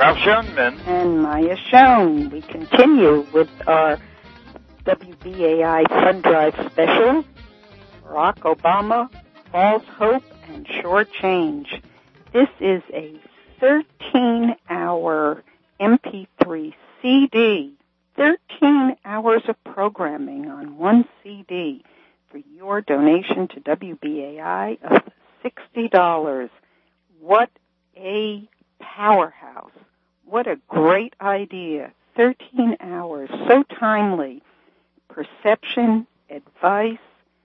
Ralph Schoenman. And Maya Schoen. We continue with our WBAI Fund Drive special, Barack Obama, False Hope and Sure Change. This is a 13-hour MP3 CD, 13 hours of programming on one CD for your donation to WBAI of $60. What a powerhouse. What a great idea. 13 hours, so timely. Perception, advice,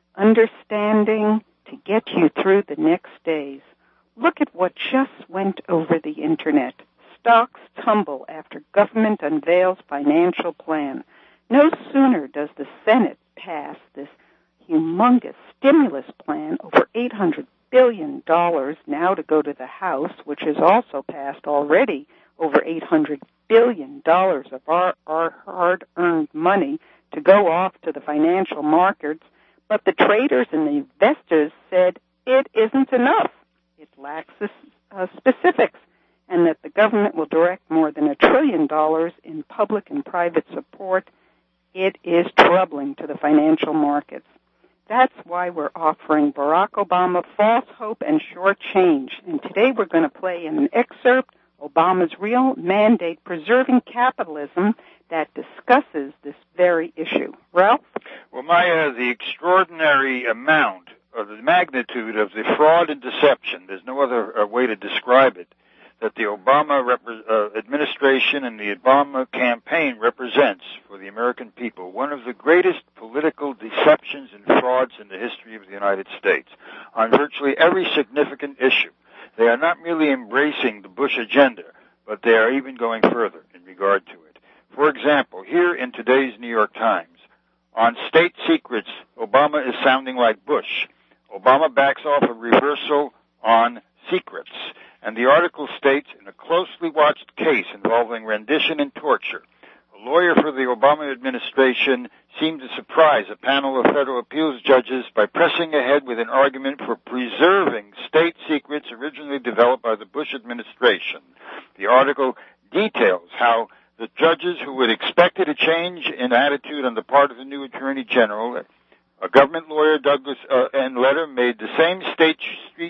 understanding to get you through the next days. Look at what just went over the Internet. Stocks tumble after government unveils financial plan. No sooner does the Senate pass this humongous stimulus plan, over $800 billion now to go to the House, which has also passed already over $800 billion of our hard-earned money to go off to the financial markets. But the traders and the investors said it isn't enough. It lacks the specifics, and that the government will direct more than $1 trillion in public and private support. It is troubling to the financial markets. That's why we're offering Barack Obama, False Hope and Sure Change. And today we're going to play an excerpt, Obama's Real Mandate, Preserving Capitalism, that discusses this very issue. Ralph? Well, Maya, the extraordinary amount of the magnitude of the fraud and deception, there's no other way to describe it, that the Obama administration and the Obama campaign represents for the American people, one of the greatest political deceptions and frauds in the history of the United States on virtually every significant issue. They are not merely embracing the Bush agenda, but they are even going further in regard to it. For example, here in today's New York Times, on state secrets, Obama is sounding like Bush. Obama backs off a reversal on secrets. And the article states, in a closely watched case involving rendition and torture, a lawyer for the Obama administration seemed to surprise a panel of federal appeals judges by pressing ahead with an argument for preserving state secrets originally developed by the Bush administration. The article details how the judges who had expected a change in attitude on the part of the new Attorney General, a government lawyer, Douglas N. Letter, made the same state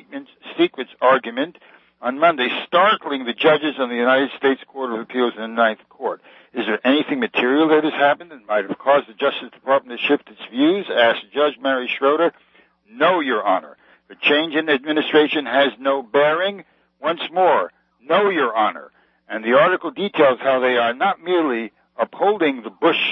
secrets argument on Monday, startling the judges on the United States Court of Appeals in the Ninth Court. Is there anything material that has happened that might have caused the Justice Department to shift its views? Asked Judge Mary Schroeder. No, Your Honor. The change in administration has no bearing. Once more, no, Your Honor. And the article details how they are not merely upholding the Bush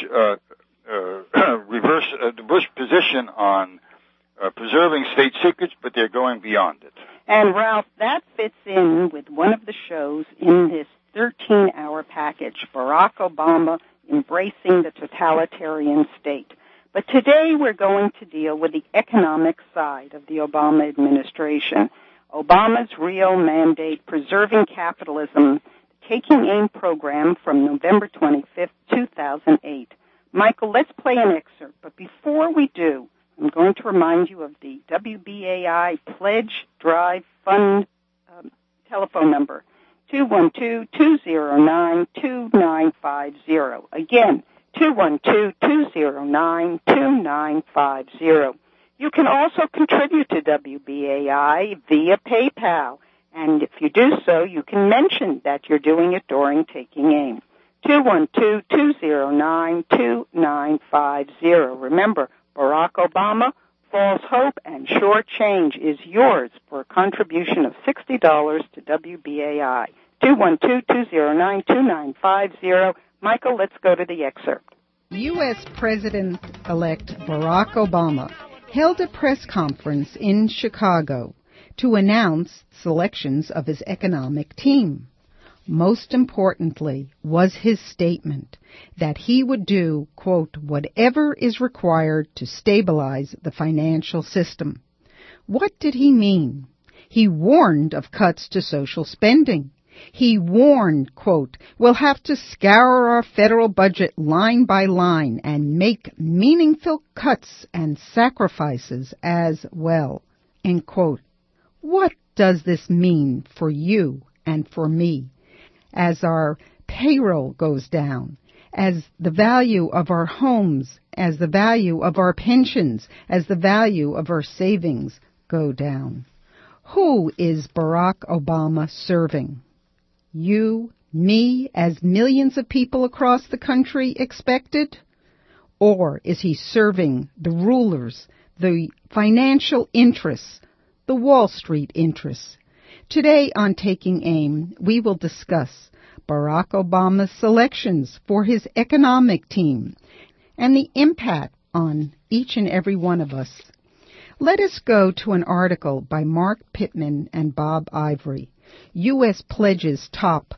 the Bush position on preserving state secrets, but they're going beyond it. And, Ralph, that fits in with one of the shows in this 13-hour package, Barack Obama Embracing the Totalitarian State. But today we're going to deal with the economic side of the Obama administration. Obama's Real Mandate, Preserving Capitalism, Taking Aim program from November 25th, 2008. Michael, let's play an excerpt. But before we do, I'm going to remind you of the WBAI Pledge Drive Fund telephone number, 212-209-2950. Again, 212-209-2950. You can also contribute to WBAI via PayPal. And if you do so, you can mention that you're doing it during Taking Aim. 212-209-2950. Remember, Barack Obama, False Hope, and Sure Change is yours for a contribution of $60 to WBAI. 212-209-2950. Michael, let's go to the excerpt. U.S. President-elect Barack Obama held a press conference in Chicago to announce selections of his economic team. Most importantly was his statement that he would do, quote, whatever is required to stabilize the financial system. What did he mean? He warned of cuts to social spending. He warned, quote, we'll have to scour our federal budget line by line and make meaningful cuts and sacrifices as well, end quote. What does this mean for you and for me? as our payroll goes down, as the value of our homes, as the value of our pensions, as the value of our savings go down. Who is Barack Obama serving? You, me, as millions of people across the country expected? Or is he serving the rulers, the financial interests, the Wall Street interests? Today on Taking Aim, we will discuss Barack Obama's selections for his economic team and the impact on each and every one of us. Let us go to an article by Mark Pittman and Bob Ivory. U.S. pledges top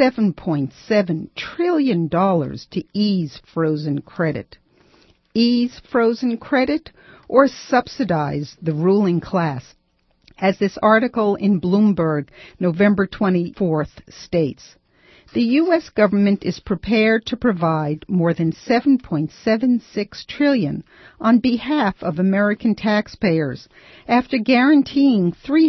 $7.7 trillion to ease frozen credit. Ease frozen credit or subsidize the ruling class? As this article in Bloomberg, November 24th, states, the U.S. government is prepared to provide more than $7.76 trillion on behalf of American taxpayers after guaranteeing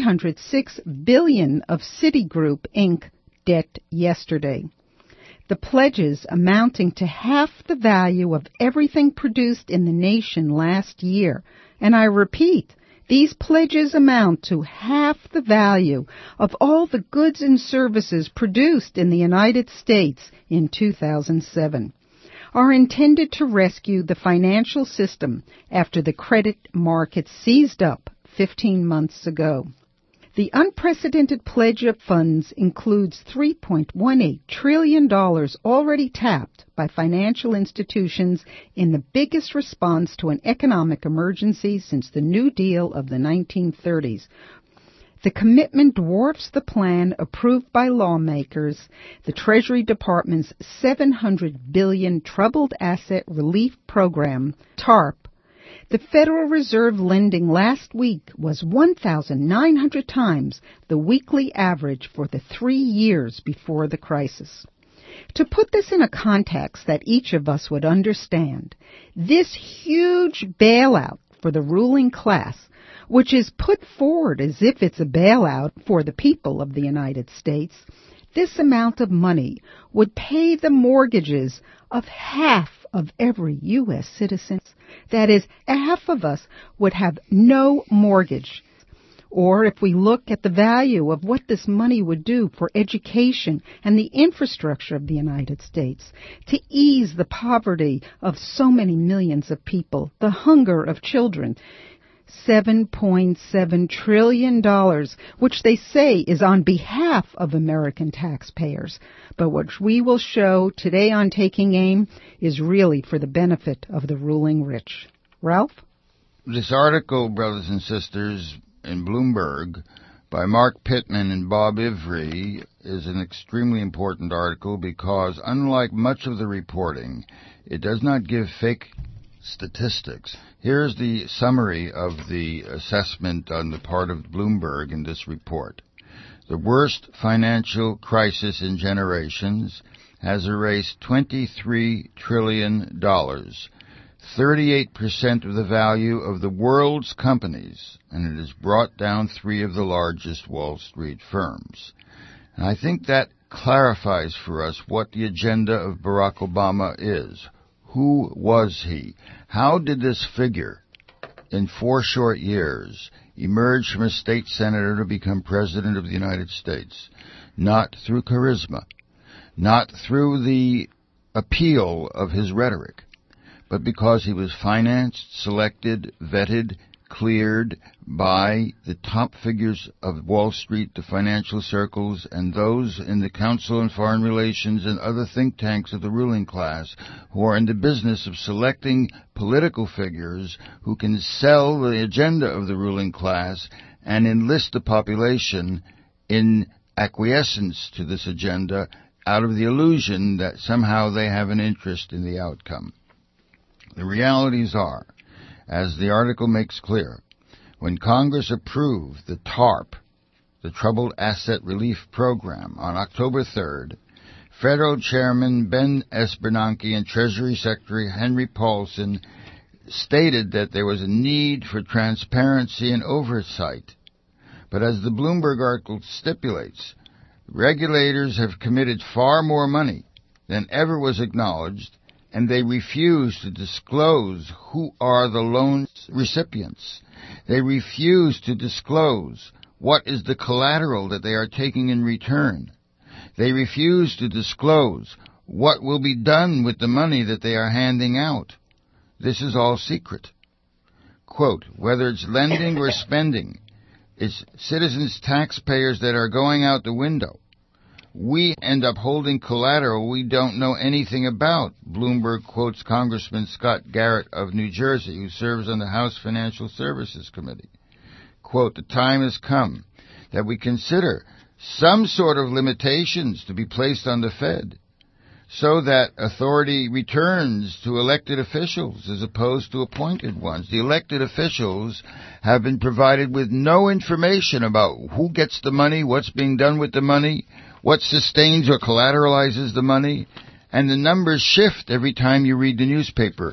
$306 billion of Citigroup, Inc. debt yesterday. The pledges amounting to half the value of everything produced in the nation last year, and I repeat, these pledges amount to half the value of all the goods and services produced in the United States in 2007, are intended to rescue the financial system after the credit market seized up 15 months ago. The unprecedented pledge of funds includes $3.18 trillion already tapped by financial institutions in the biggest response to an economic emergency since the New Deal of the 1930s. The commitment dwarfs the plan approved by lawmakers, the Treasury Department's $700 billion Troubled Asset Relief Program, TARP. The Federal Reserve lending last week was 1,900 times the weekly average for the 3 years before the crisis. To put this in a context that each of us would understand, this huge bailout for the ruling class, which is put forward as if it's a bailout for the people of the United States, this amount of money would pay the mortgages of half of every U.S. citizen. That is, half of us would have no mortgage. Or if we look at the value of what this money would do for education and the infrastructure of the United States, to ease the poverty of so many millions of people, the hunger of children, $7.7 trillion, which they say is on behalf of American taxpayers, but which we will show today on Taking Aim is really for the benefit of the ruling rich. Ralph? This article, brothers and sisters, in Bloomberg by Mark Pittman and Bob Ivory is an extremely important article because, unlike much of the reporting, it does not give fake statistics. Here's the summary of the assessment on the part of Bloomberg in this report. The worst financial crisis in generations has erased $23 trillion, 38% of the value of the world's companies, and it has brought down 3 of the largest Wall Street firms. And I think that clarifies for us what the agenda of Barack Obama is. Who was he? How did this figure, in 4 short years, emerge from a state senator to become president of the United States? Not through charisma, not through the appeal of his rhetoric, but because he was financed, selected, vetted, cleared by the top figures of Wall Street, the financial circles, and those in the Council on Foreign Relations and other think tanks of the ruling class who are in the business of selecting political figures who can sell the agenda of the ruling class and enlist the population in acquiescence to this agenda out of the illusion that somehow they have an interest in the outcome. The realities are, as the article makes clear, when Congress approved the TARP, the Troubled Asset Relief Program, on October 3rd, Federal Chairman Ben S. Bernanke and Treasury Secretary Henry Paulson stated that there was a need for transparency and oversight. But as the Bloomberg article stipulates, Regulators have committed far more money than ever was acknowledged, and they refuse to disclose who are the loan recipients. They refuse to disclose what is the collateral that they are taking in return. They refuse to disclose what will be done with the money that they are handing out. This is all secret. Quote, whether it's lending or spending, it's citizens, taxpayers that are going out the window. We end up holding collateral we don't know anything about. Bloomberg quotes Congressman Scott Garrett of New Jersey, who serves on the House Financial Services Committee. Quote, the time has come that we consider some sort of limitations to be placed on the Fed so that authority returns to elected officials as opposed to appointed ones. The elected officials have been provided with no information about who gets the money, what's being done with the money, what sustains or collateralizes the money, and the numbers shift every time you read the newspaper.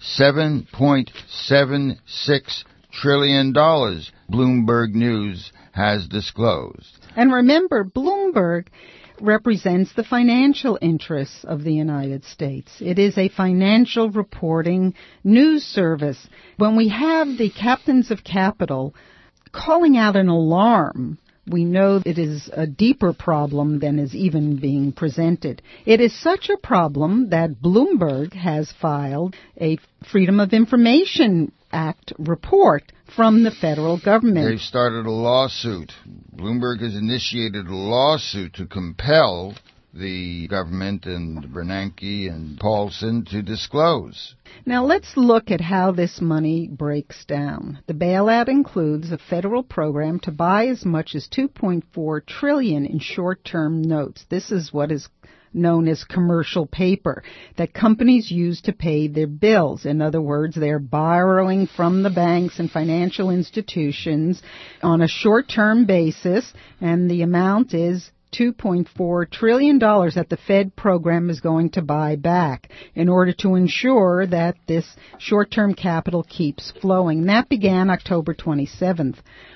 $7.76 trillion, Bloomberg News has disclosed. And remember, Bloomberg represents the financial interests of the United States. It is a financial reporting news service. When we have the captains of capital calling out an alarm, we know it is a deeper problem than is even being presented. It is such a problem that Bloomberg has filed a Freedom of Information Act report from the federal government. They've started a lawsuit. Bloomberg has initiated a lawsuit to compel the government and Bernanke and Paulson to disclose. Now let's look at how this money breaks down. The bailout includes a federal program to buy as much as $2.4 trillion in short-term notes. This is what is known as commercial paper that companies use to pay their bills. In other words, they're borrowing from the banks and financial institutions on a short-term basis, and the amount is $2.4 trillion that the Fed program is going to buy back in order to ensure that this short-term capital keeps flowing. And that began October 27th.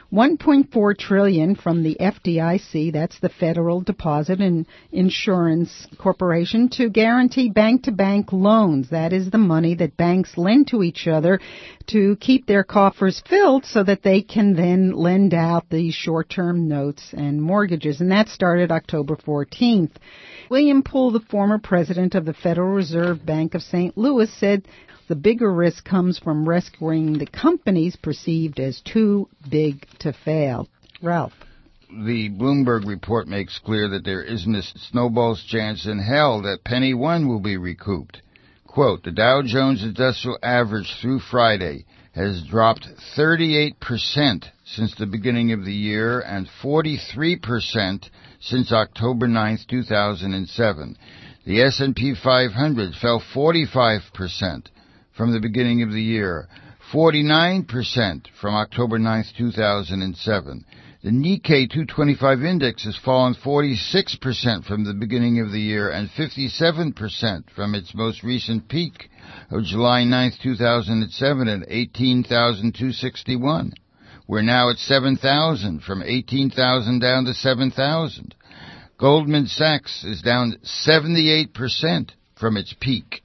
$1.4 trillion from the FDIC, that's the Federal Deposit and Insurance Corporation, to guarantee bank-to-bank loans. That is the money that banks lend to each other to keep their coffers filled so that they can then lend out these short-term notes and mortgages. And that started October 14th. William Poole, the former president of the Federal Reserve Bank of St. Louis, said the bigger risk comes from rescuing the companies perceived as too big to fail. Ralph. The Bloomberg report makes clear that there isn't a snowball's chance in hell that penny one will be recouped. Quote, the Dow Jones Industrial Average through Friday has dropped 38% since the beginning of the year and 43% since October 9th, 2007. The S&P 500 fell 45% from the beginning of the year, 49% from October 9th, 2007. The Nikkei 225 index has fallen 46% from the beginning of the year and 57% from its most recent peak of July 9th, 2007 at 18,261. We're now at 7,000, from 18,000 down to 7,000. Goldman Sachs is down 78% from its peak.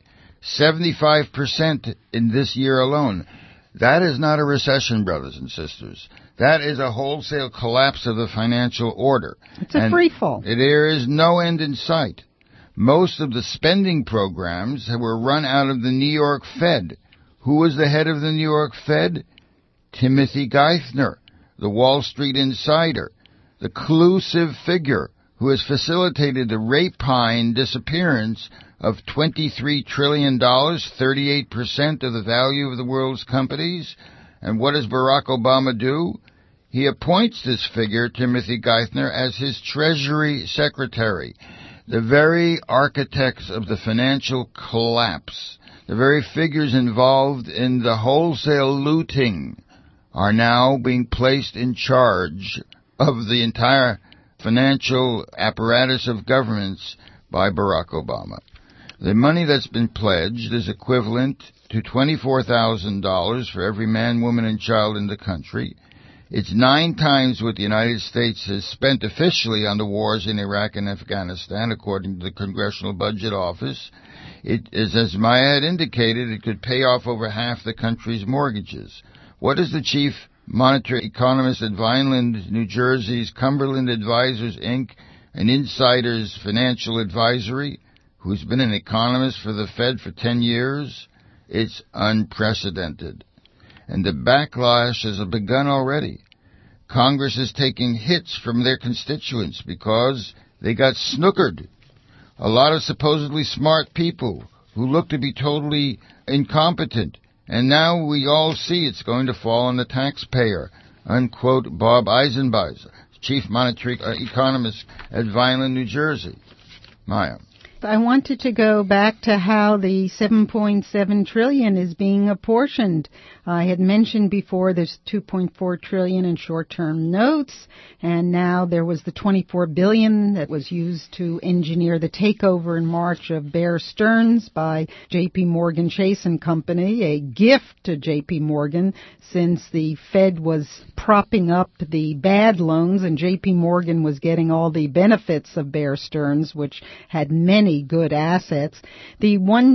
75% in this year alone. That is not a recession, brothers and sisters. That is a wholesale collapse of the financial order. It's a free fall. There is no end in sight. Most of the spending programs were run out of the New York Fed. Who was the head of the New York Fed? Timothy Geithner, the Wall Street insider, the collusive figure who has facilitated the rapine disappearance of $23 trillion, 38% of the value of the world's companies. And what does Barack Obama do? He appoints this figure, Timothy Geithner, as his Treasury Secretary. The very architects of the financial collapse, the very figures involved in the wholesale looting, are now being placed in charge of the entire financial apparatus of governments by Barack Obama. The money that's been pledged is equivalent to $24,000 for every man, woman, and child in the country. It's 9 times what the United States has spent officially on the wars in Iraq and Afghanistan, according to the Congressional Budget Office. It is, as Maya had indicated, it could pay off over half the country's mortgages. What is the chief monetary economist at Vineland, New Jersey's Cumberland Advisors, Inc., an insider's financial advisory, who's been an economist for the Fed for 10 years? It's unprecedented. And the backlash has begun already. Congress is taking hits from their constituents because they got snookered. A lot of supposedly smart people who look to be totally incompetent. And now we all see it's going to fall on the taxpayer, unquote Bob Eisenbeiser, chief monetary economist at Vineland, New Jersey. Maya. I wanted to go back to how the $7.7 trillion is being apportioned. I had mentioned before there's $2.4 trillion in short-term notes, and now there was the $24 billion that was used to engineer the takeover in March of Bear Stearns by J.P. Morgan Chase & Company, a gift to J.P. Morgan since the Fed was propping up the bad loans and J.P. Morgan was getting all the benefits of Bear Stearns, which had many good assets. The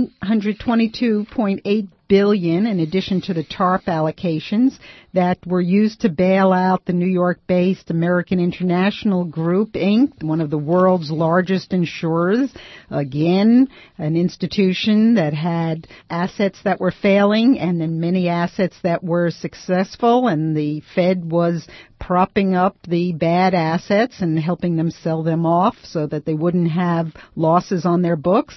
$122.8 billion, in addition to the TARP allocations that were used to bail out the New York-based American International Group, Inc., one of the world's largest insurers. Again, an institution that had assets that were failing and then many assets that were successful, and the Fed was propping up the bad assets and helping them sell them off so that they wouldn't have losses on their books.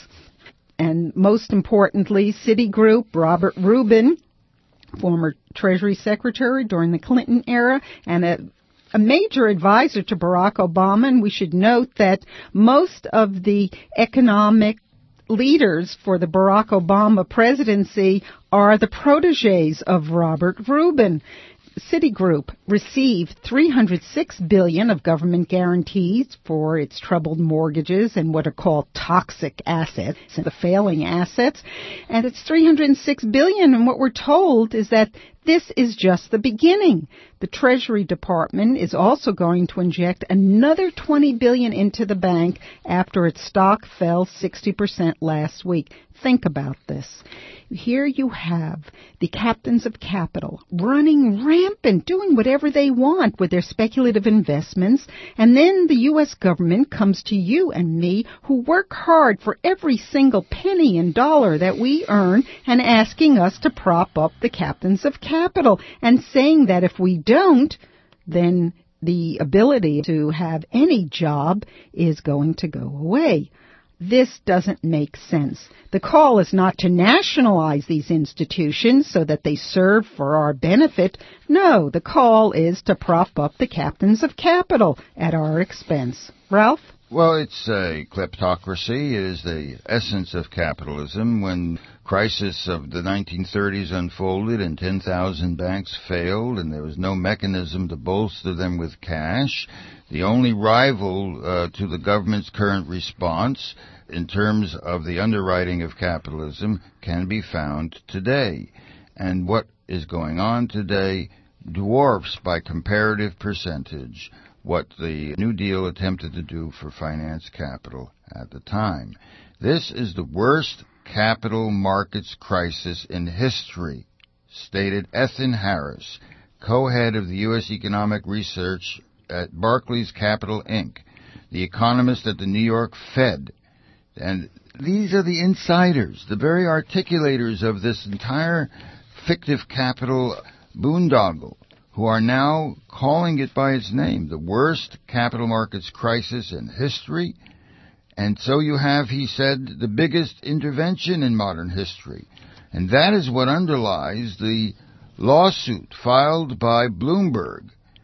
And most importantly, Citigroup, Robert Rubin, former Treasury Secretary during the Clinton era, and a major advisor to Barack Obama. And we should note that most of the economic leaders for the Barack Obama presidency are the protégés of Robert Rubin. Citigroup received $306 billion of government guarantees for its troubled mortgages and what are called toxic assets, the failing assets. And it's $306 billion, and what we're told is that this is just the beginning. The Treasury Department is also going to inject another $20 billion into the bank after its stock fell 60% last week. Think about this. Here you have the captains of capital running rampant, doing whatever they want with their speculative investments, and then the U.S. government comes to you and me who work hard for every single penny and dollar that we earn and asking us to prop up the captains of capital and saying that if we don't, then the ability to have any job is going to go away. This doesn't make sense. The call is not to nationalize these institutions so that they serve for our benefit. No, the call is to prop up the captains of capital at our expense. Ralph? Well, it's a kleptocracy. It is the essence of capitalism. When crisis of the 1930s unfolded and 10,000 banks failed and there was no mechanism to bolster them with cash, the only rival to the government's current response in terms of the underwriting of capitalism can be found today. And what is going on today dwarfs by comparative percentage what the New Deal attempted to do for finance capital at the time. This is the worst capital markets crisis in history, stated Ethan Harris, co-head of the U.S. Economic Research at Barclays Capital, Inc., the economist at the New York Fed. And these are the insiders, the very articulators of this entire fictive capital boondoggle, who are now calling it by its name, the worst capital markets crisis in history. And so you have, he said, the biggest intervention in modern history. And that is what underlies the lawsuit filed by Bloomberg,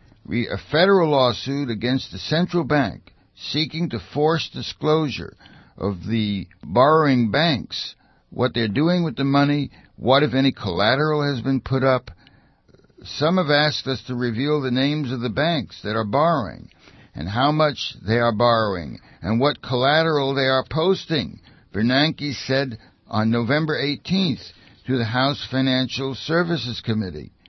a federal lawsuit against the central bank seeking to force disclosure of the borrowing banks, what they're doing with the money, what, if any, collateral has been put up. Some have asked us to reveal the names of the banks that are borrowing and how much they are borrowing and what collateral they are posting. Bernanke said on November 18th to the House Financial Services Committee.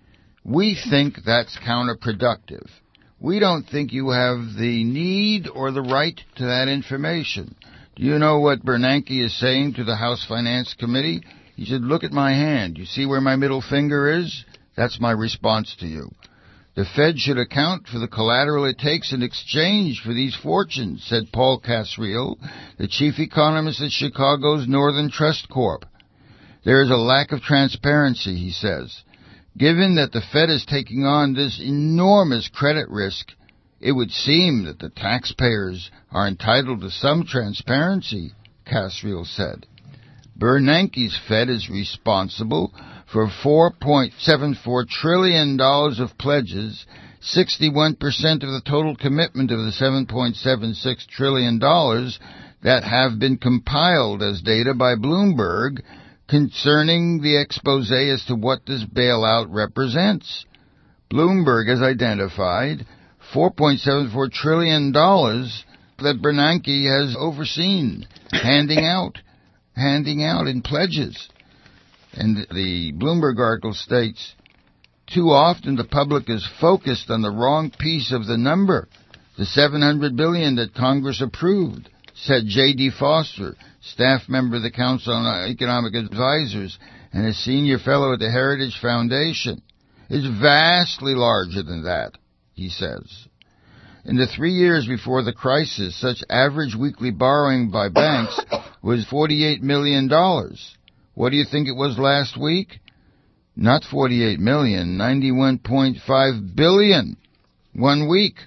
We think that's counterproductive. We don't think you have the need or the right to that information. Do you know what Bernanke is saying to the House Finance Committee? He said, look at my hand. You see where my middle finger is? That's my response to you. The Fed should account for the collateral it takes in exchange for these fortunes, said Paul Casriel, the chief economist at Chicago's Northern Trust Corp. There is a lack of transparency, he says. Given that the Fed is taking on this enormous credit risk, it would seem that the taxpayers are entitled to some transparency, Casriel said. Bernanke's Fed is responsible for $4.74 trillion of pledges, 61% of the total commitment of the $7.76 trillion that have been compiled as data by Bloomberg concerning the expose as to what this bailout represents. Bloomberg has identified $4.74 trillion that Bernanke has overseen, handing out in pledges. And the Bloomberg article states, too often the public is focused on the wrong piece of the number, the $700 billion that Congress approved, said J.D. Foster, staff member of the Council on Economic Advisors and a senior fellow at the Heritage Foundation. It's vastly larger than that, he says. In the 3 years before the crisis, such average weekly borrowing by banks was $48 million. What do you think it was last week? Not 48 million, 91.5 billion. 1 week,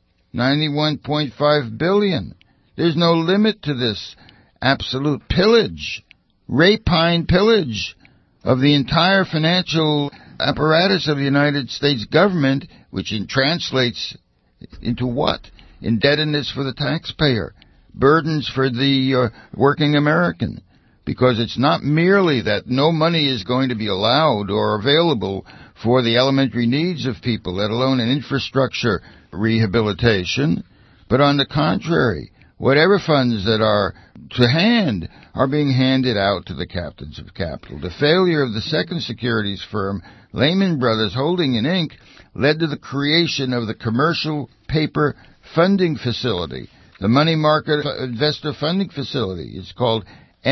91.5 billion. There's no limit to this absolute pillage, rapine pillage of the entire financial apparatus of the United States government, which translates into what? Indebtedness for the taxpayer, burdens for the working American. Because it's not merely that no money is going to be allowed or available for the elementary needs of people, let alone an infrastructure rehabilitation, but on the contrary, whatever funds that are to hand are being handed out to the captains of capital. The failure of the second securities firm, Lehman Brothers Holding in Inc., led to the creation of the Commercial Paper Funding Facility, the Money Market Investor Funding Facility. It's called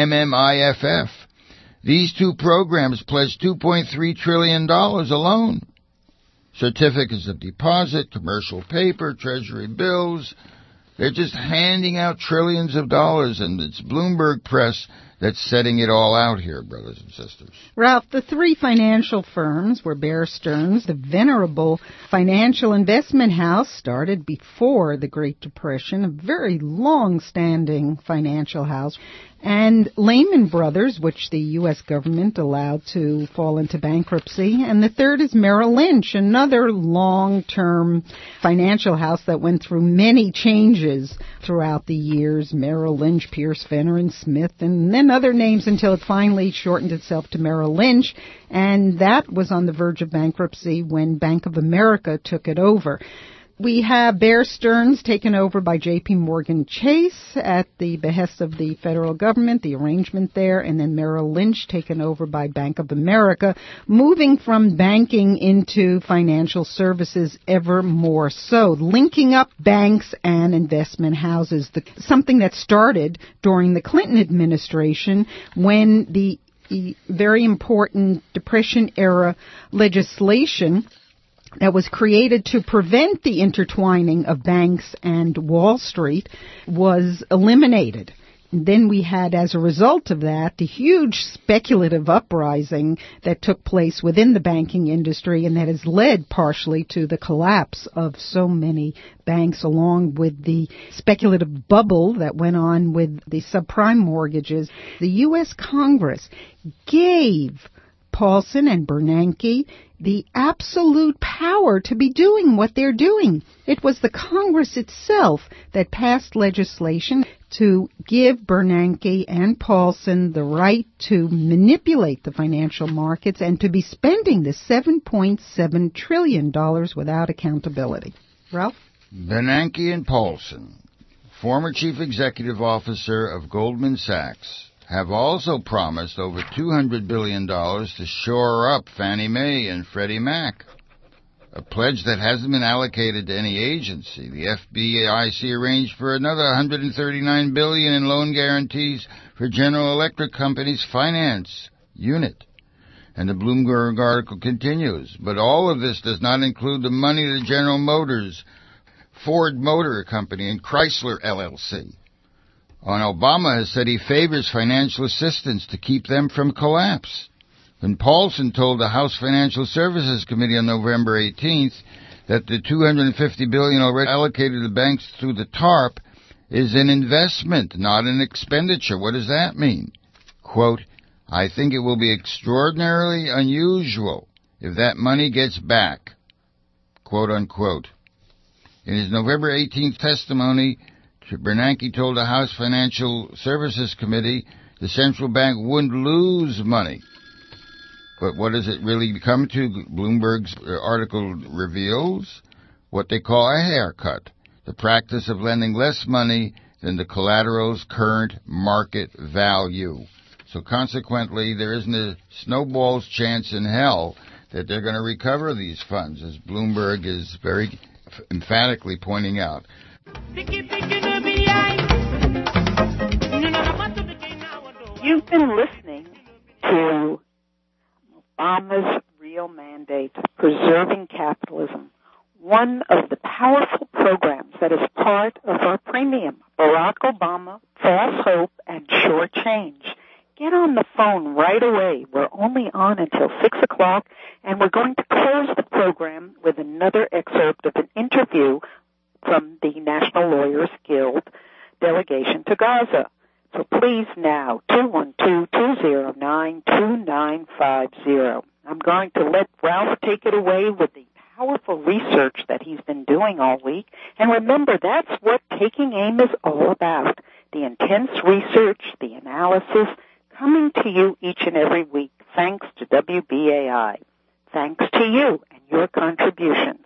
MMIFF. These two programs pledged $2.3 trillion alone. Certificates of deposit, commercial paper, treasury bills. They're just handing out trillions of dollars, and it's Bloomberg Press that's setting it all out here, brothers and sisters. Ralph, the three financial firms were Bear Stearns, the venerable financial investment house started before the Great Depression, a very long-standing financial house, and Lehman Brothers, which the U.S. government allowed to fall into bankruptcy, and the third is Merrill Lynch, another long-term financial house that went through many changes throughout the years, Merrill Lynch, Pierce, Fenner, and Smith, and then other names until it finally shortened itself to Merrill Lynch, and that was on the verge of bankruptcy when Bank of America took it over. We have Bear Stearns taken over by J.P. Morgan Chase at the behest of the federal government, the arrangement there, and then Merrill Lynch taken over by Bank of America, moving from banking into financial services ever more so, linking up banks and investment houses, something that started during the Clinton administration when the very important Depression-era legislation that was created to prevent the intertwining of banks and Wall Street was eliminated. And then we had, as a result of that, the huge speculative uprising that took place within the banking industry and that has led partially to the collapse of so many banks, along with the speculative bubble that went on with the subprime mortgages. The U.S. Congress gave Paulson and Bernanke the absolute power to be doing what they're doing. It was the Congress itself that passed legislation to give Bernanke and Paulson the right to manipulate the financial markets and to be spending the $7.7 trillion without accountability. Ralph? Bernanke and Paulson, former chief executive officer of Goldman Sachs, have also promised over $200 billion to shore up Fannie Mae and Freddie Mac. a pledge that hasn't been allocated to any agency. The FDIC arranged for another $139 billion in loan guarantees for General Electric Company's finance unit. And the Bloomberg article continues, but all of this does not include the money to General Motors, Ford Motor Company, and Chrysler LLC. And Obama has said he favors financial assistance to keep them from collapse. When Paulson told the House Financial Services Committee on November 18th that the $250 billion already allocated to banks through the TARP is an investment, not an expenditure. What does that mean? Quote, I think it will be extraordinarily unusual if that money gets back, quote unquote. In his November 18th testimony, Bernanke told the House Financial Services Committee the central bank wouldn't lose money. But what does it really come to? Bloomberg's article reveals what they call a haircut, the practice of lending less money than the collateral's current market value. So consequently, there isn't a snowball's chance in hell that they're going to recover these funds, as Bloomberg is very emphatically pointing out. You've been listening to Obama's Real Mandate, Preserving Capitalism, one of the powerful programs that is part of our premium, Barack Obama, False Hope, and Sure Change. Get on the phone right away. We're only on until 6 o'clock, and we're going to close the program with another excerpt of an interview from the National Lawyers Guild delegation to Gaza. So please now, 212-209-2950. I'm going to let Ralph take it away with the powerful research that he's been doing all week. And remember, that's what Taking Aim is all about. The intense research, the analysis, coming to you each and every week, thanks to WBAI. Thanks to you and your contributions.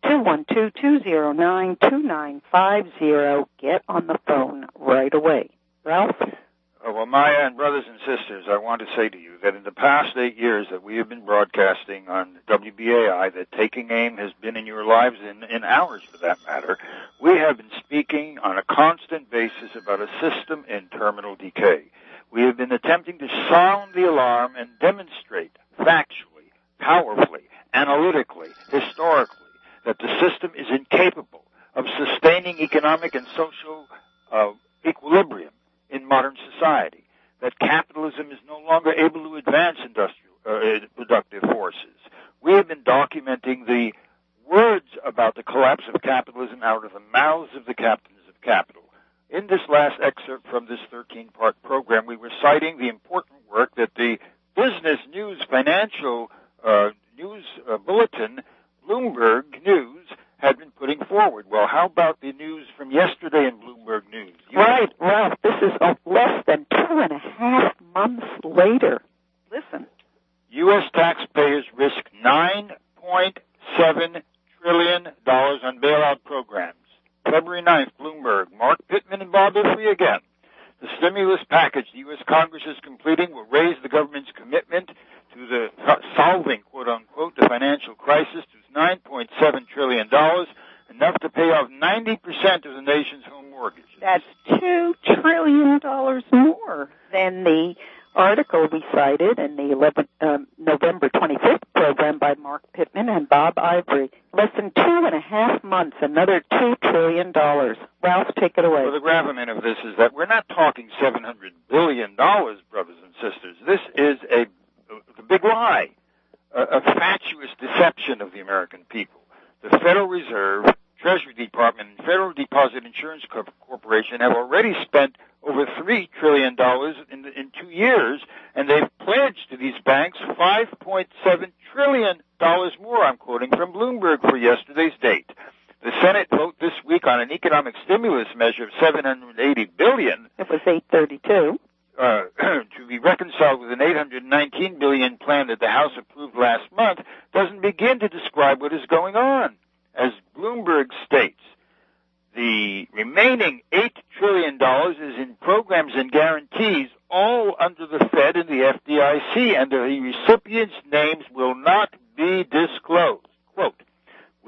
212-209-2950. Get on the phone right away. Ralph? Well, Maya and brothers and sisters, I want to say to you that in the past 8 years that we have been broadcasting on WBAI, that Taking Aim has been in your lives, in ours for that matter, we have been speaking on a constant basis about a system in terminal decay. We have been attempting to sound the alarm and demonstrate factually, powerfully, analytically, historically, that the system is incapable of sustaining economic and social equilibrium in modern society, that capitalism is no longer able to advance industrial productive forces. We have been documenting the words about the collapse of capitalism out of the mouths of the captains of capital. In this last excerpt from this 13-part program, we were citing the important work that the Business News Financial News Bulletin, Bloomberg News, had been putting forward. Well, how about the news from yesterday in Bloomberg News? Right, Ralph, this is less than 2.5 months later. Listen. U.S. taxpayers risk $9.7 trillion on bailout programs. February 9th, Bloomberg. Mark Pittman and Bob Iffrey again. The stimulus package the U.S. Congress is completing will raise the government's commitment to the solving, quote-unquote, the financial crisis to $9.7 trillion, enough to pay off 90% of the nation's home mortgages. That's $2 trillion more than the article we cited in the November 25th program by Mark Pittman and Bob Ivory. Less than 2.5 months, another $2 trillion. Ralph, take it away. Well, the gravamen of this is that we're not talking $700 billion, brothers and sisters. This is a big lie, a fatuous deception of the American people. The Federal Reserve, Treasury Department, and Federal Deposit Insurance Corporation have already spent over $3 trillion in 2 years, and they've pledged to these banks $5.7 trillion more. I'm quoting from Bloomberg for yesterday's date. The Senate vote this week on an economic stimulus measure of $780 billion. It was 832. To be reconciled with an $819 billion plan that the House approved last month, doesn't begin to describe what is going on. As Bloomberg states, the remaining $8 trillion is in programs and guarantees, all under the Fed and the FDIC, and the recipients' names will not be disclosed. Quote,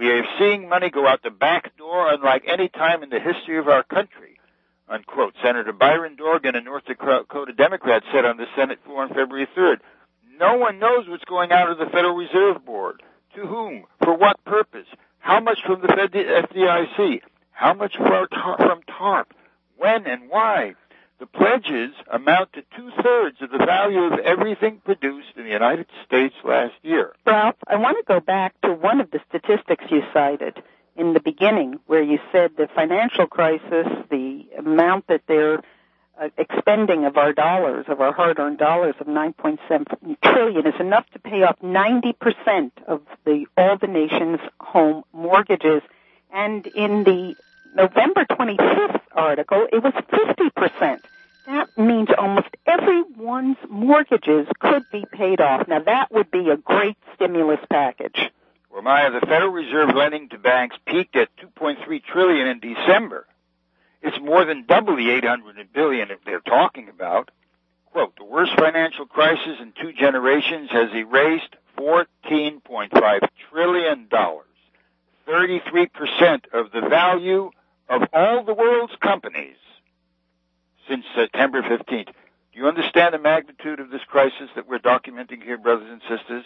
We are seeing money go out the back door unlike any time in the history of our country, unquote. Senator Byron Dorgan, a North Dakota Democrat, said on the Senate floor on February 3rd. No one knows what's going out of the Federal Reserve Board. To whom? For what purpose? How much from the FDIC? How much from TARP? When and why? The pledges amount to 2/3 of the value of everything produced in the United States last year. Ralph, I want to go back to one of the statistics you cited in the beginning where you said the financial crisis, the amount that they're expending of our dollars, of our hard-earned dollars of $9.7 trillion is enough to pay off 90% of all the nation's home mortgages. And in the November 25th article, it was 50%. That means almost everyone's mortgages could be paid off. Now, that would be a great stimulus package. Well, Maya, the Federal Reserve lending to banks peaked at $2.3 trillion in December. It's more than double the $800 billion that they're talking about. Quote, the worst financial crisis in 2 generations has erased $14.5 trillion, 33% of the value of all the world's companies since September 15th. Do you understand the magnitude of this crisis that we're documenting here, brothers and sisters?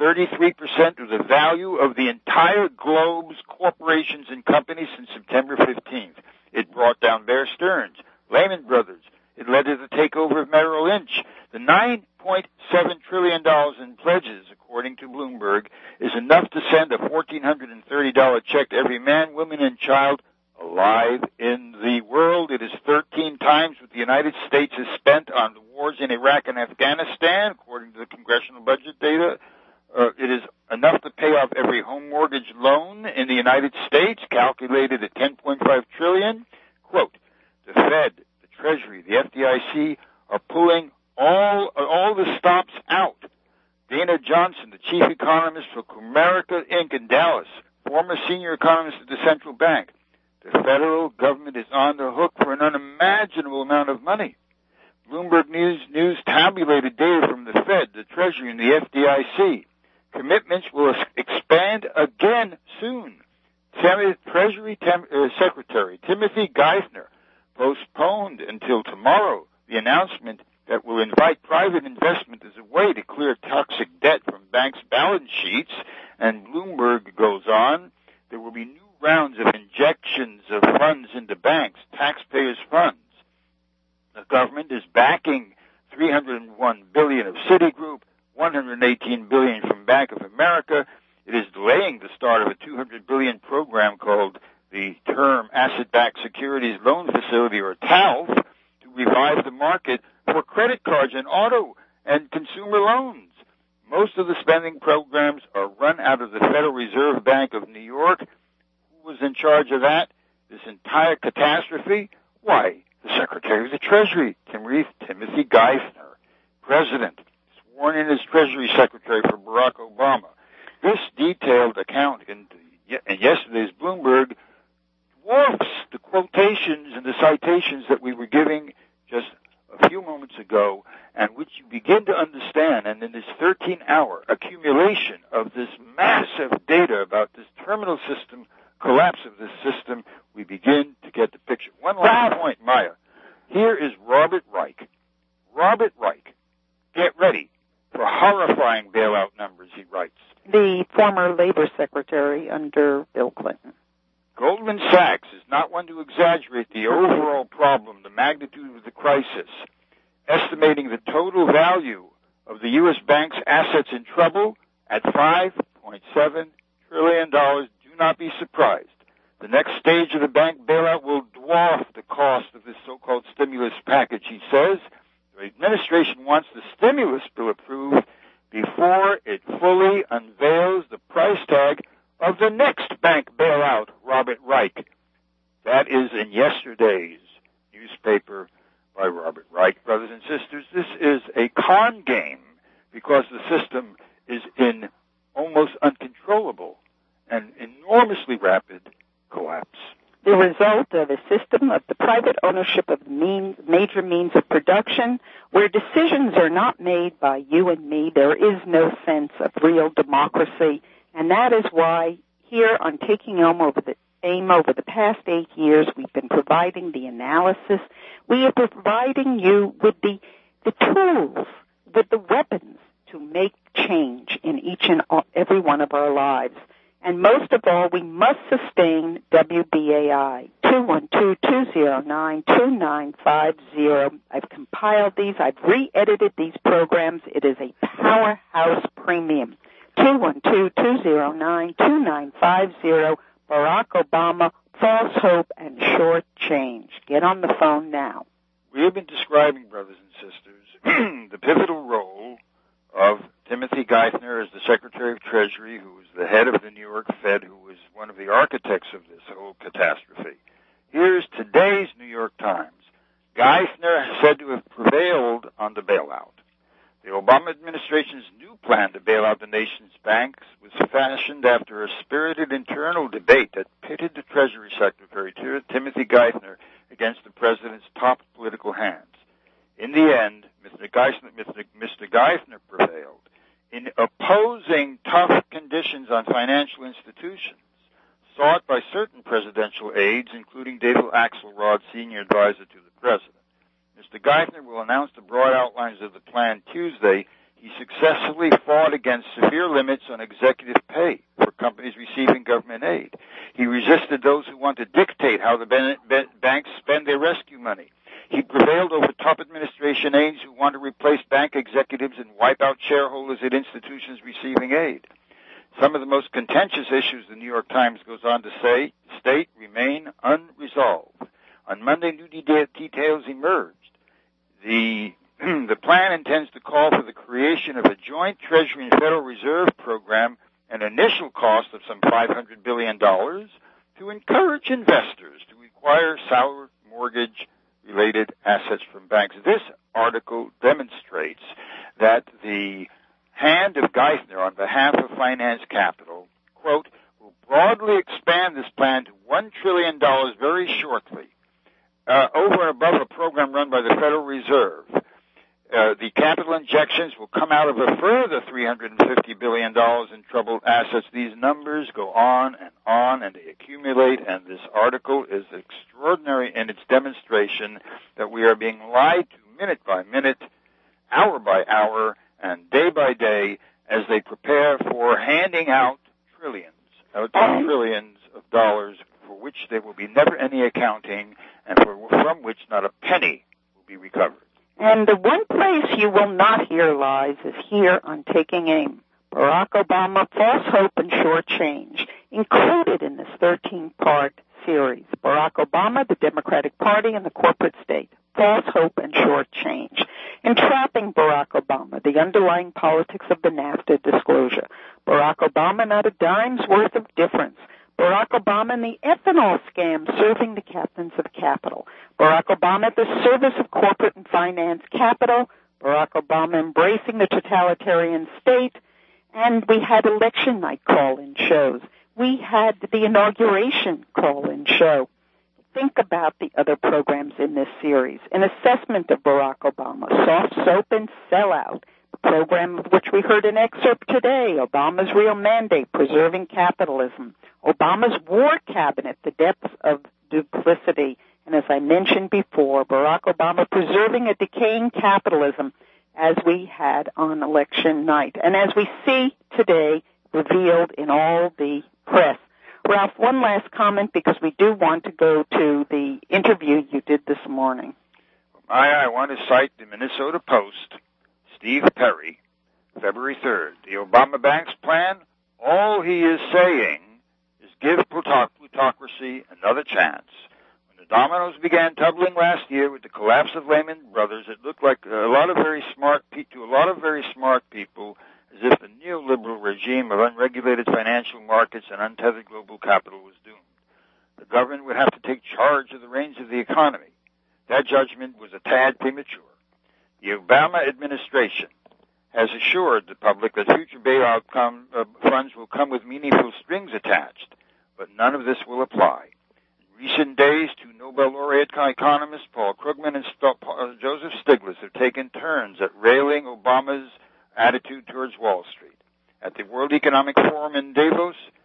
33% of the value of the entire globe's corporations and companies since September 15th. It brought down Bear Stearns, Lehman Brothers. It led to the takeover of Merrill Lynch. The $9.7 trillion in pledges, according to Bloomberg, is enough to send a $1,430 check to every man, woman, and child alive in the world. It is 13 times what the United States has spent on the wars in Iraq and Afghanistan, according to the congressional budget data. It is enough to pay off every home mortgage loan in the United States, calculated at $10.5 trillion. Quote, the Fed, the Treasury, the FDIC are pulling all the stops out. Dana Johnson, the chief economist for Comerica Inc. in Dallas, former senior economist at the central bank. The federal government is on the hook for an unimaginable amount of money. Bloomberg News tabulated data from the Fed, the Treasury, and the FDIC. Commitments will expand again soon. Treasury Secretary Timothy Geithner postponed until tomorrow the announcement that will invite private investment as a way to clear toxic debt from banks' balance sheets. And Bloomberg goes on, there will be new rounds of injections of funds into banks, taxpayers' funds. The government is backing $301 billion of Citigroup, $118 billion from Bank of America. It is delaying the start of a $200 billion program called the Term Asset-Backed Securities Loan Facility, or TALF, to revive the market for credit cards and auto and consumer loans. Most of the spending programs are run out of the Federal Reserve Bank of New York. Who was in charge of that? This entire catastrophe? Why, the Secretary of the Treasury, Timothy Geithner, President, sworn in as Treasury Secretary for Barack Obama. This detailed account in yesterday's Bloomberg dwarfs the quotations and the citations that we were giving just a few moments ago, and which you begin to understand. And in this 13-hour accumulation of this massive data about this terminal system, collapse of this system, we begin to get the picture. One last point, Maya. Here is Robert Reich. Robert Reich, get ready for horrifying bailout numbers, he writes. The former labor secretary under Bill Clinton. Goldman Sachs is not one to exaggerate the overall problem, the magnitude of the crisis, estimating the total value of the U.S. bank's assets in trouble at $5.7 trillion. Do not be surprised. The next stage of the bank bailout will dwarf the cost of this so-called stimulus package, he says. The administration wants the stimulus bill approved before it fully unveils the price tag of the next bank bailout, Robert Reich. That is in yesterday's newspaper by Robert Reich. Brothers and sisters, this is a con game because the system is in almost uncontrollable and enormously rapid collapse. The result of a system of the private ownership of major means of production where decisions are not made by you and me. There is no sense of real democracy, and that is why Here on Taking Aim over the past 8 years, we've been providing the analysis. We are providing you with the tools, with the weapons to make change in each and every one of our lives. And most of all, we must sustain WBAI, 212-209-2950. I've compiled these. I've re-edited these programs. It is a powerhouse premium. 212-209-2950. Barack Obama, false hope, and short change. Get on the phone now. We have been describing, brothers and sisters, the pivotal role of Timothy Geithner as the Secretary of Treasury, who was the head of the New York Fed, who was one of the architects of this whole catastrophe. Here's today's New York Times. Geithner is said to have prevailed on the bailout. The Obama administration's new plan to bail out the nation's banks was fashioned after a spirited internal debate that pitted the Treasury Secretary, Timothy Geithner, against the president's top political hands. In the end, Mr. Geithner prevailed in opposing tough conditions on financial institutions sought by certain presidential aides, including David Axelrod, senior advisor to the president. Mr. Geithner will announce the broad outlines of the plan Tuesday. He successfully fought against severe limits on executive pay for companies receiving government aid. He resisted those who want to dictate how the banks spend their rescue money. He prevailed over top administration aides who want to replace bank executives and wipe out shareholders at institutions receiving aid. Some of the most contentious issues, the New York Times goes on to say, state remain unresolved. On Monday, new details emerged. The plan intends to call for the creation of a joint Treasury and Federal Reserve program, an initial cost of some $500 billion, to encourage investors to acquire sour mortgage-related assets from banks. This article demonstrates that the hand of Geithner on behalf of Finance Capital, quote, will broadly expand this plan to $1 trillion very shortly, over and above a program run by the Federal Reserve. The capital injections will come out of a further $350 billion in troubled assets. These numbers go on, and they accumulate, and this article is extraordinary in its demonstration that we are being lied to minute by minute, hour by hour, and day by day as they prepare for handing out trillions of dollars for which there will be never any accounting and from which not a penny will be recovered. And the one place you will not hear lies is here on Taking Aim. Barack Obama, false hope and short change, included in this 13-part series. Barack Obama, the Democratic Party, and the corporate state. False hope and short change. Entrapping Barack Obama, the underlying politics of the NAFTA disclosure. Barack Obama, not a dime's worth of difference. Barack Obama and the ethanol scam serving the captains of capital. Barack Obama at the service of corporate and finance capital. Barack Obama embracing the totalitarian state. And we had election night call-in shows. We had the inauguration call-in show. Think about the other programs in this series. An assessment of Barack Obama, soft soap and sellout. The program of which we heard an excerpt today, Obama's Real Mandate, Preserving Capitalism. Obama's War Cabinet, the depths of duplicity. And as I mentioned before, Barack Obama preserving a decaying capitalism as we had on election night. And as we see today revealed in all the press. Ralph, one last comment because we do want to go to the interview you did this morning. I want to cite the Minnesota Post, Steve Perry, February 3rd. The Obama bank's plan, all he is saying is give plutocracy another chance. When the dominoes began tumbling last year with the collapse of Lehman Brothers, it looked like to a lot of very smart people as if the neoliberal regime of unregulated financial markets and untethered global capital was doomed. The government would have to take charge of the reins of the economy. That judgment was a tad premature. The Obama administration has assured the public that future bailout funds will come with meaningful strings attached, but none of this will apply. In recent days, two Nobel laureate economists, Paul Krugman and Joseph Stiglitz, have taken turns at railing Obama's attitude towards Wall Street. At the World Economic Forum in Davos,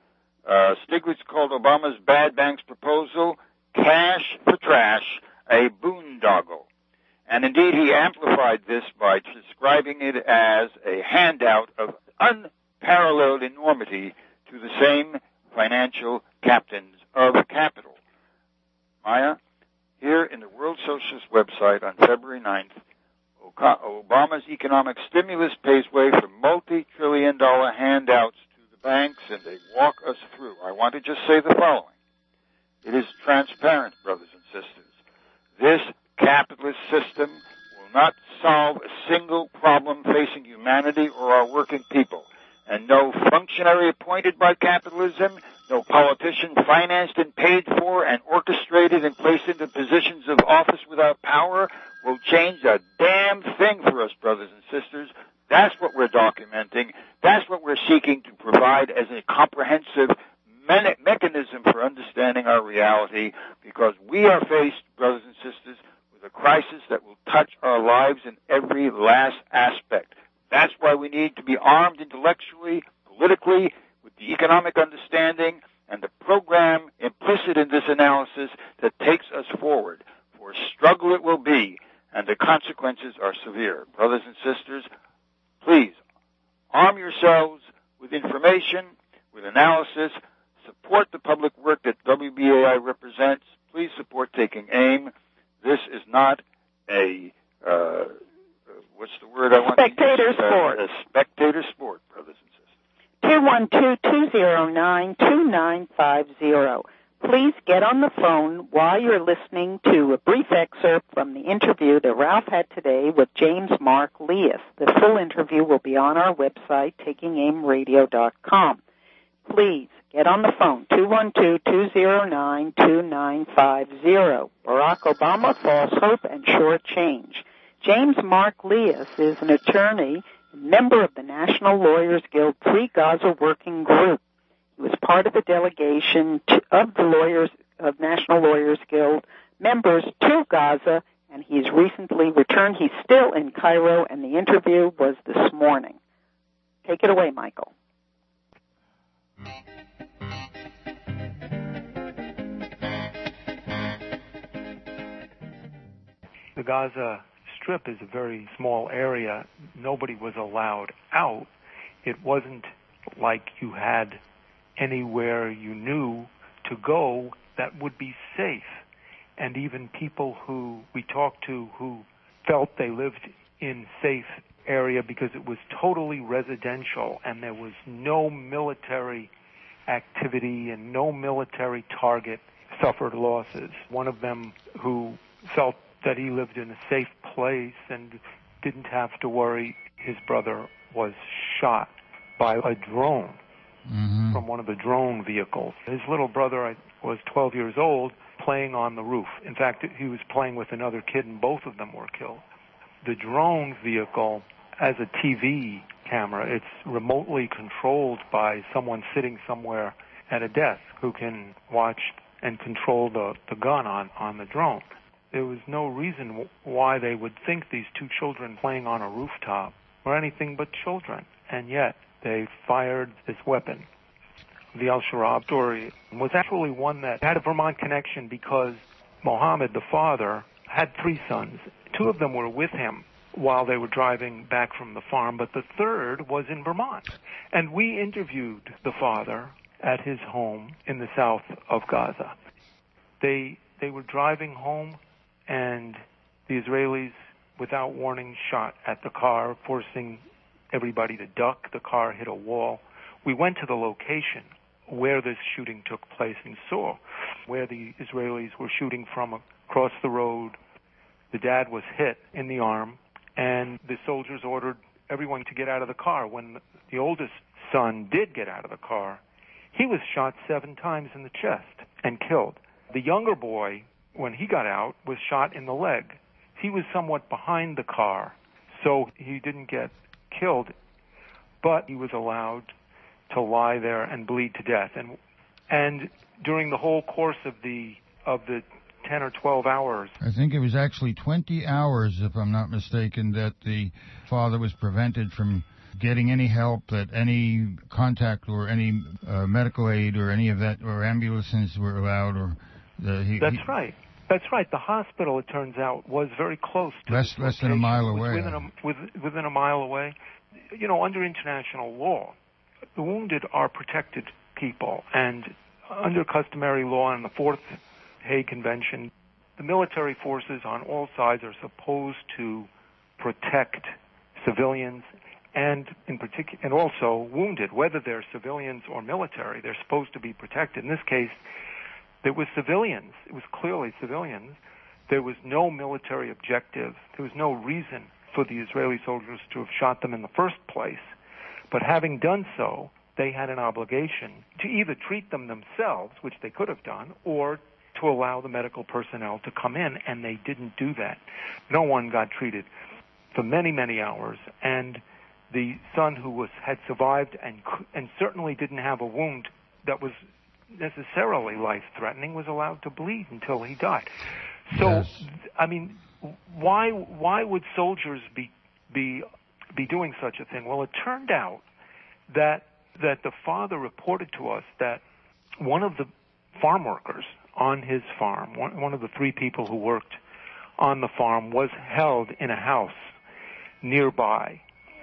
Stiglitz called Obama's bad banks proposal cash for trash, a boondoggle. And indeed, he amplified this by describing it as a handout of unparalleled enormity to the same financial captains of capital. Maya, here in the World Socialist website on February 9th, Obama's economic stimulus paves way for multi-trillion-dollar handouts to the banks, and they walk us through. I want to just say the following. It is transparent, brothers and sisters. This capitalist system will not solve a single problem facing humanity or our working people. And no functionary appointed by capitalism, no politician financed and paid for and orchestrated and placed into positions of office without power will change a damn thing for us, brothers and sisters. That's what we're documenting. That's what we're seeking to provide as a comprehensive mechanism for understanding our reality, because we are faced, brothers and sisters, with a crisis that will touch our lives in every last aspect. That's why we need to be armed intellectually, politically, with the economic understanding and the program implicit in this analysis that takes us forward. For a struggle it will be, and the consequences are severe. Brothers and sisters, please arm yourselves with information, with analysis. Support the public work that WBAI represents. Please support Taking Aim. This is not a what's the word I want spectator to use? Sport. A spectator sport, brothers and sisters. 212-209-2950. Please get on the phone while you're listening to a brief excerpt from the interview that Ralph had today with James Mark Leas. The full interview will be on our website, takingaimradio.com. Please get on the phone, 212-209-2950. Barack Obama, false hope and short change. James Mark Leas is an attorney, member of the National Lawyers Guild Pre-Gaza Working Group. He was part of the delegation of the National Lawyers Guild members to Gaza, and he's recently returned. He's still in Cairo, and the interview was this morning. Take it away, Michael. The Gaza Strip is a very small area. Nobody was allowed out. It wasn't like you had anywhere you knew to go that would be safe. And even people who we talked to who felt they lived in safe area because it was totally residential and there was no military activity and no military target suffered losses. One of them who felt that he lived in a safe place and didn't have to worry, his brother was shot by a drone from one of the drone vehicles. His little brother was 12 years old playing on the roof. In fact, he was playing with another kid and both of them were killed. The drone vehicle has a TV camera. It's remotely controlled by someone sitting somewhere at a desk who can watch and control the gun on the drone. There was no reason why they would think these two children playing on a rooftop were anything but children, and yet they fired this weapon. The Al-Sharab story was actually one that had a Vermont connection because Mohammed, the father, had 3 sons. 2 of them were with him while they were driving back from the farm, but the third was in Vermont. And we interviewed the father at his home in the south of Gaza. They were driving home, and the Israelis, without warning, shot at the car, forcing everybody to duck. The car hit a wall. We went to the location where this shooting took place and saw where the Israelis were shooting from across the road. The dad was hit in the arm, and the soldiers ordered everyone to get out of the car. When the oldest son did get out of the car, he was shot 7 times in the chest and killed. The younger boy, when he got out, was shot in the leg. He was somewhat behind the car, so he didn't get killed, but he was allowed to lie there and bleed to death. And during the whole course of the 10 or 12 hours. I think it was actually 20 hours, if I'm not mistaken, that the father was prevented from getting any help, that any contact or any medical aid or any of that, or ambulances were allowed, or That's right. That's right. The hospital, it turns out, was very close to less than a mile away. Within a mile away. You know, under international law, the wounded are protected people, and under customary law and the Fourth Hague Convention, the military forces on all sides are supposed to protect civilians and in particular, and also wounded, whether they're civilians or military. They're supposed to be protected. In this case, there was civilians. It was clearly civilians. There was no military objective. There was no reason for the Israeli soldiers to have shot them in the first place. But having done so, they had an obligation to either treat them themselves, which they could have done, or to allow the medical personnel to come in, and they didn't do that. No one got treated for many, many hours, and the son who had survived and certainly didn't have a wound that was necessarily life-threatening was allowed to bleed until he died. So, yes. I mean, why would soldiers be doing such a thing? Well, it turned out that the father reported to us that one of the farm workers on his farm, one of the three people who worked on the farm, was held in a house nearby.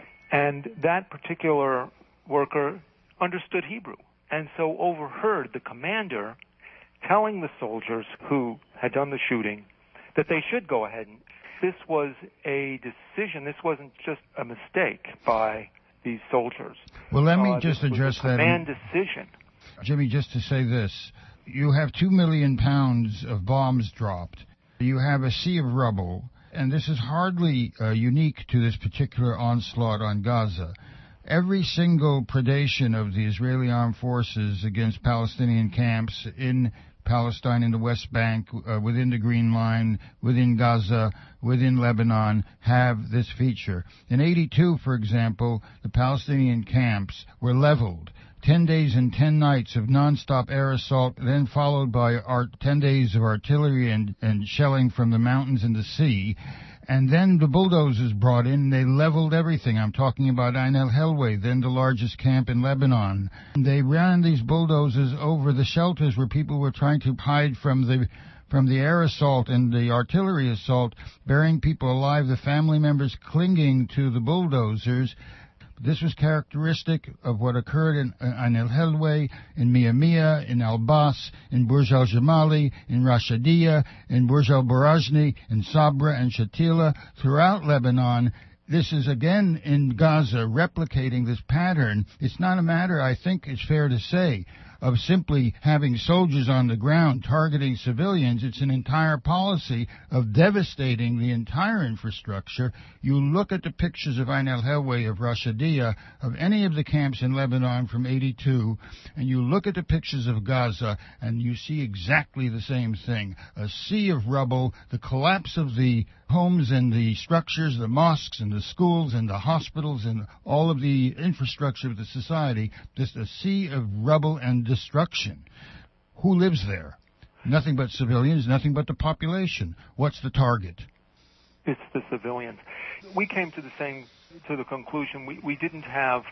And that particular worker understood Hebrew, and so overheard the commander telling the soldiers who had done the shooting that they should go ahead. And this was a decision. This wasn't just a mistake by these soldiers. Well, let me just address that. Command decision. Jimmy, just to say this. You have 2 million pounds of bombs dropped. You have a sea of rubble. And this is hardly unique to this particular onslaught on Gaza. Every single predation of the Israeli armed forces against Palestinian camps in Palestine, in the West Bank, within the Green Line, within Gaza, within Lebanon, have this feature. In 82, for example, the Palestinian camps were leveled. 10 days and 10 nights of nonstop air assault, then followed by 10 days of artillery and shelling from the mountains and the sea. And then the bulldozers brought in, they leveled everything. I'm talking about Ain el-Helway, then the largest camp in Lebanon. They ran these bulldozers over the shelters where people were trying to hide from the air assault and the artillery assault, burying people alive, the family members clinging to the bulldozers. This was characteristic of what occurred in Ain el-Helway, in Mia, in Al-Bas, in Burj al-Jamali, in Rashidia, in Burj al-Barajni, in Sabra and Shatila, throughout Lebanon. This is again in Gaza, replicating this pattern. It's not a matter, I think it's fair to say, of simply having soldiers on the ground targeting civilians. It's an entire policy of devastating the entire infrastructure. You look at the pictures of Ain el-Helway, of Rashidia, of any of the camps in Lebanon from 82, and you look at the pictures of Gaza, and you see exactly the same thing. A sea of rubble, the collapse of the homes and the structures, the mosques and the schools and the hospitals and all of the infrastructure of the society, just a sea of rubble and destruction. Who lives there? Nothing but civilians, nothing but the population. What's the target? It's the civilians. We came to the conclusion we didn't have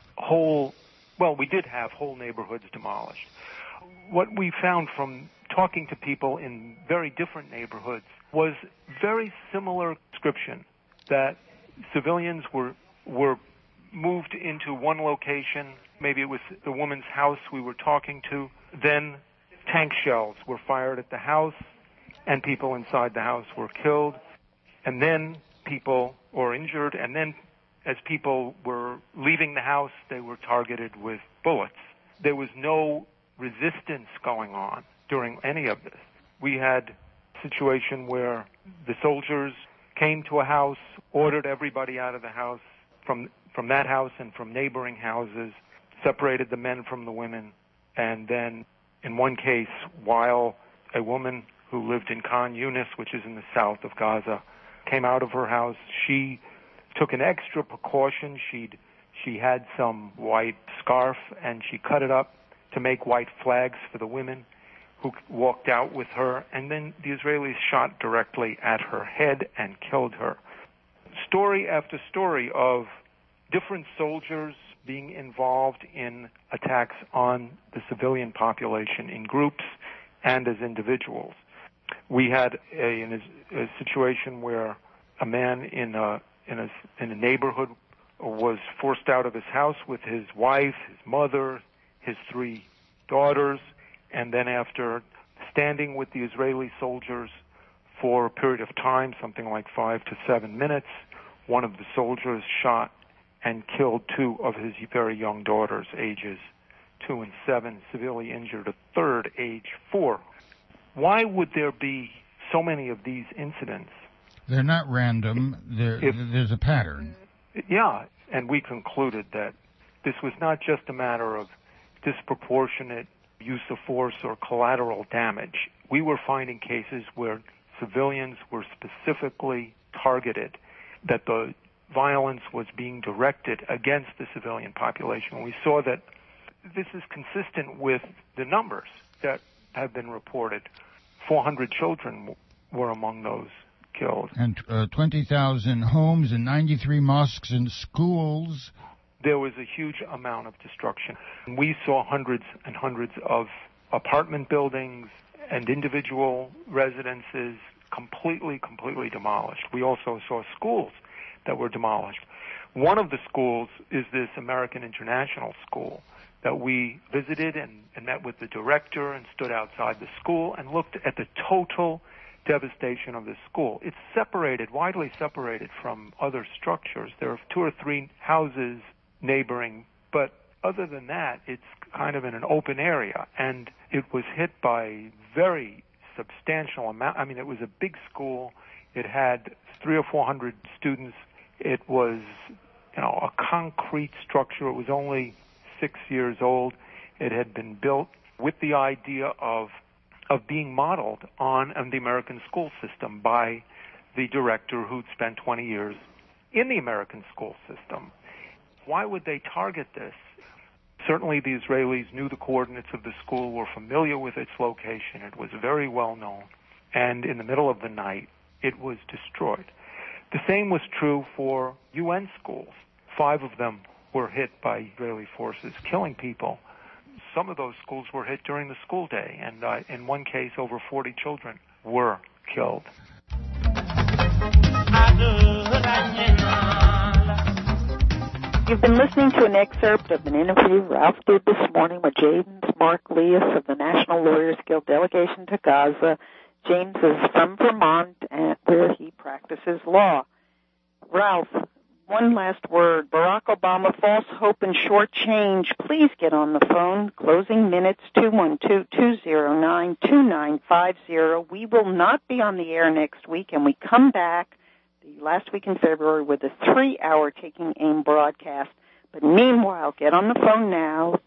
we did have whole neighborhoods demolished. What we found from talking to people in very different neighborhoods was very similar description, that civilians were moved into one location. Maybe it was the woman's house we were talking to. Then tank shells were fired at the house, and people inside the house were killed. And then people were injured, and then as people were leaving the house, they were targeted with bullets. There was no resistance going on during any of this. We had a situation where the soldiers came to a house, ordered everybody out of the house, from that house and from neighboring houses, separated the men from the women, and then in one case, while a woman who lived in Khan Yunis, which is in the south of Gaza, came out of her house, she took an extra precaution. She had some white scarf, and she cut it up to make white flags for the women who walked out with her, and then the Israelis shot directly at her head and killed her. Story after story of different soldiers being involved in attacks on the civilian population in groups and as individuals. We had a situation where a man in a neighborhood was forced out of his house with his wife, his mother, his 3 daughters, and then after standing with the Israeli soldiers for a period of time, something like 5 to 7 minutes, one of the soldiers shot and killed 2 of his very young daughters, ages 2 and 7, severely injured a third, age 4. Why would there be so many of these incidents? They're not random. There's a pattern. Yeah, and we concluded that this was not just a matter of disproportionate use of force or collateral damage. We were finding cases where civilians were specifically targeted, that the violence was being directed against the civilian population. We saw that this is consistent with the numbers that have been reported. 400 children were among those killed. And 20,000 homes and 93 mosques and schools. There was a huge amount of destruction. We saw hundreds and hundreds of apartment buildings and individual residences completely demolished. We also saw schools that were demolished. One of the schools is this American International School that we visited and met with the director and stood outside the school and looked at the total devastation of the school. It's separated, widely separated from other structures. There are 2 or 3 houses neighboring, but other than that, it's kind of in an open area, and it was hit by very substantial amount. I mean, it was a big school. It had 300 or 400 students. It was, a concrete structure. It was only 6 years old. It had been built with the idea of being modeled on the American school system by the director who'd spent 20 years in the American school system. Why would they target this? Certainly the Israelis knew the coordinates of the school, were familiar with its location. It was very well known. And in the middle of the night, it was destroyed. The same was true for UN schools. 5 of them were hit by Israeli forces, killing people. Some of those schools were hit during the school day, and in one case, over 40 children were killed. You've been listening to an excerpt of an interview Ralph did this morning with James Mark Leas of the National Lawyers Guild delegation to Gaza. James is from Vermont, where he practices law. Ralph, one last word. Barack Obama, false hope and short change. Please get on the phone. Closing minutes, 212-209-2950. We will not be on the air next week, and we come back the last week in February with a 3-hour Taking Aim broadcast. But meanwhile, get on the phone now,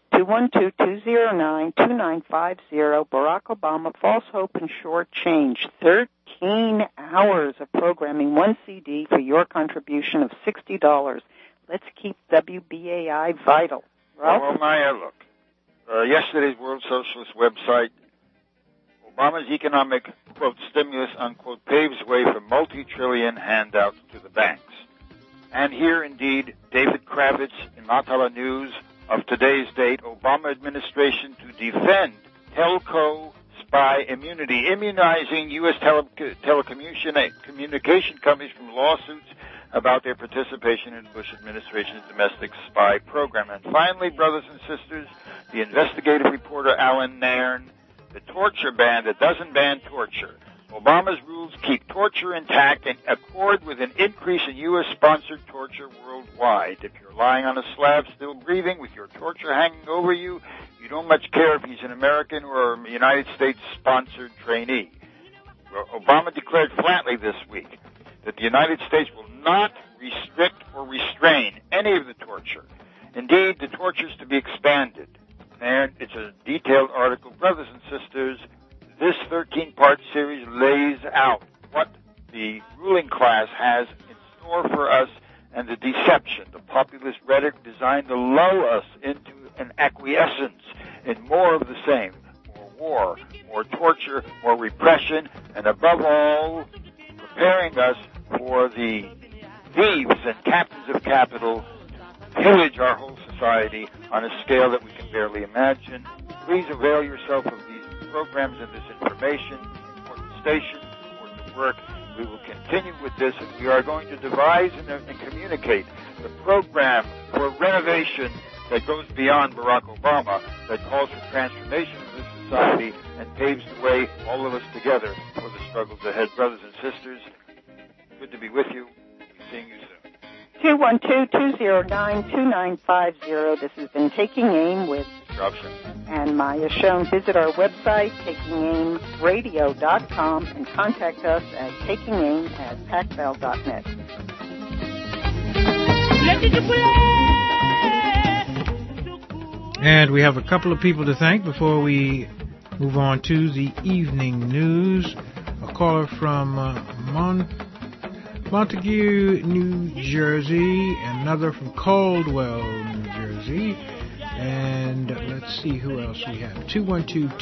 212-209-2950. Barack Obama, false hope and short change. 13 hours of programming, 1 CD for your contribution of $60. Let's keep WBAI vital. Ralph? Well, Maya, look. Yesterday's World Socialist website, Obama's economic, quote, stimulus, unquote, paves way for multi-trillion handouts to the banks. And here, indeed, David Kravitz in Matala News of today's date, Obama administration to defend telco spy immunity, immunizing U.S. telecommunication companies from lawsuits about their participation in the Bush administration's domestic spy program. And finally, brothers and sisters, the investigative reporter Alan Nairn, the torture ban that doesn't ban torture. Obama's rules keep torture intact and accord with an increase in U.S.-sponsored torture worldwide. If you're lying on a slab still breathing with your torture hanging over you, you don't much care if he's an American or a United States-sponsored trainee. Well, Obama declared flatly this week that the United States will not restrict or restrain any of the torture. Indeed, the torture is to be expanded. And it's a detailed article. Brothers and sisters, this 13-part series lays out what the ruling class has in store for us and the deception, the populist rhetoric designed to lull us into an acquiescence in more of the same, more war, more torture, more repression, and above all, preparing us for the thieves and captains of capital pillage our whole society on a scale that we can barely imagine. Please avail yourself of these programs and this information. Important stations, important work. We will continue with this, and we are going to devise and communicate the program for renovation that goes beyond Barack Obama, that calls for transformation of this society and paves the way, all of us together, for the struggles ahead. Brothers and sisters, good to be with you. We'll be seeing you soon. 212-209-2950. This has been Taking Aim with Option. and Maya Schoen. Visit our website, takingaimradio.com, and contact us at takingaim@pacbell.net. And we have a couple of people to thank before we move on to the evening news. A caller from Montague, New Jersey, another from Caldwell, New Jersey, and let's see who else we have. 212